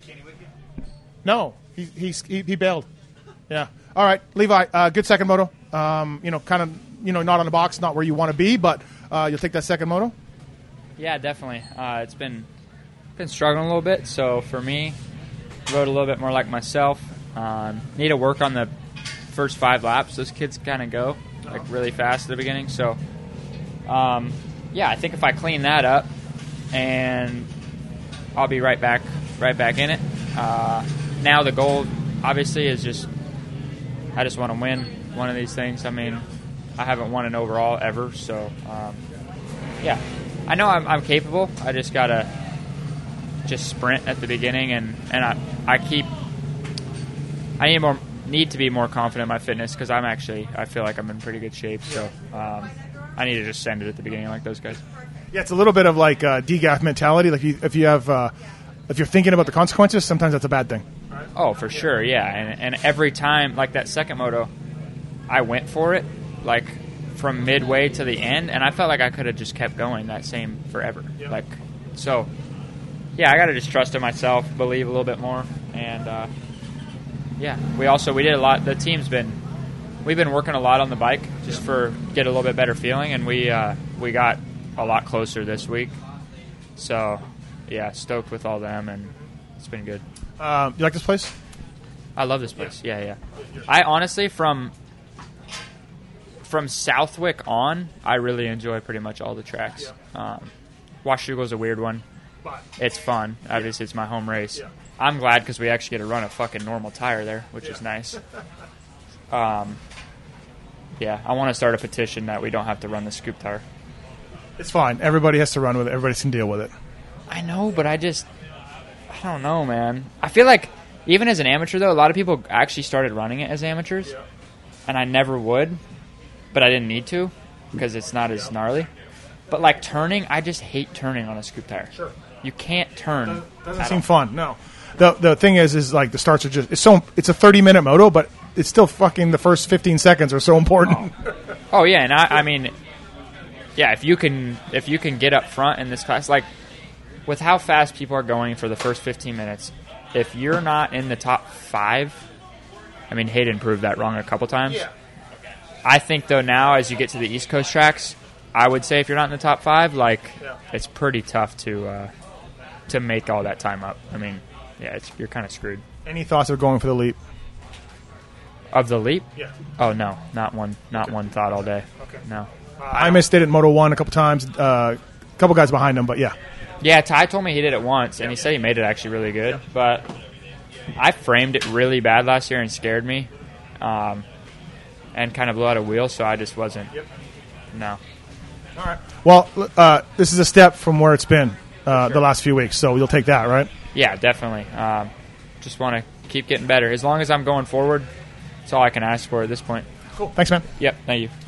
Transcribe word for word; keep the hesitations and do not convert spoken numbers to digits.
No, he he's, he he bailed. Yeah. All right, Levi. Uh, good second moto. Um, you know, kind of you know not on the box, not where you want to be, but uh, you'll take that second moto. Yeah, definitely. Uh, it's been been struggling a little bit. So for me, rode a little bit more like myself. Um, need to work on the first five laps. Those kids kind of go like really fast at the beginning. So um, yeah, I think if I clean that up, and I'll be right back, right back in it. Uh, now the goal, obviously, is just I just want to win one of these things. I mean, I haven't won an overall ever, so um, yeah, I know I'm, I'm capable. I just gotta just sprint at the beginning, and, and I I keep I need more need to be more confident in my fitness because I'm actually I feel like I'm in pretty good shape. So um, I need to just send it at the beginning like those guys. Yeah, it's a little bit of like uh, D G A F mentality. Like you, if you have uh, if you're thinking about the consequences, sometimes that's a bad thing. Oh, for sure, yeah. And and every time, like that second moto, I went for it, like from midway to the end, and I felt like I could have just kept going that same forever. Yep. Like, so, yeah, I got to just trust in myself, believe a little bit more, and uh, yeah, we also we did a lot. The team's been we've been working a lot on the bike just for get a little bit better feeling, and we uh, we got a lot closer this week. So, yeah, stoked with all them, and it's been good. Uh, you like this place? I love this place. Yeah, yeah. I honestly, from from Southwick on, I really enjoy pretty much all the tracks. Um, Washougal is a weird one. It's fun. Obviously, it's my home race. I'm glad because we actually get to run a fucking normal tire there, which is nice. Um, yeah, I want to start a petition that we don't have to run the scoop tire. It's fine. Everybody has to run with it. Everybody can deal with it. I know, but I just... I don't know, man. I feel like even as an amateur, though, a lot of people actually started running it as amateurs, yeah. And I never would, but I didn't need to because it's not as gnarly. But like turning, I just hate turning on a scoop tire. Sure. You can't turn. Doesn't, doesn't seem all. fun. No. The the thing is, is like the starts are just it's so it's a thirty minute moto, but it's still fucking the first fifteen seconds are so important. Oh, oh yeah, and I, I mean, yeah, if you can if you can get up front in this class, like. With how fast people are going for the first fifteen minutes, if you're not in the top five, I mean, Hayden proved that wrong a couple times. Yeah. I think, though, now as you get to the East Coast tracks, I would say if you're not in the top five, like, yeah. It's pretty tough to uh, to make all that time up. I mean, yeah, it's, you're kind of screwed. Any thoughts of going for the leap? Of the leap? Yeah. Oh, no, not one not okay. one thought all day. Okay. No. Uh, I missed it at Moto one a couple times, a uh, couple guys behind him, but yeah. Yeah, Ty told me he did it once, and he said he made it actually really good. But I framed it really bad last year and scared me, um, and kind of blew out a wheel, so I just wasn't. Yep. No. All right. Well, uh, this is a step from where it's been uh, sure. the last few weeks, so you'll take that, right? Yeah, definitely. Um, just want to keep getting better. As long as I'm going forward, that's all I can ask for at this point. Cool. Thanks, man. Yep, thank you.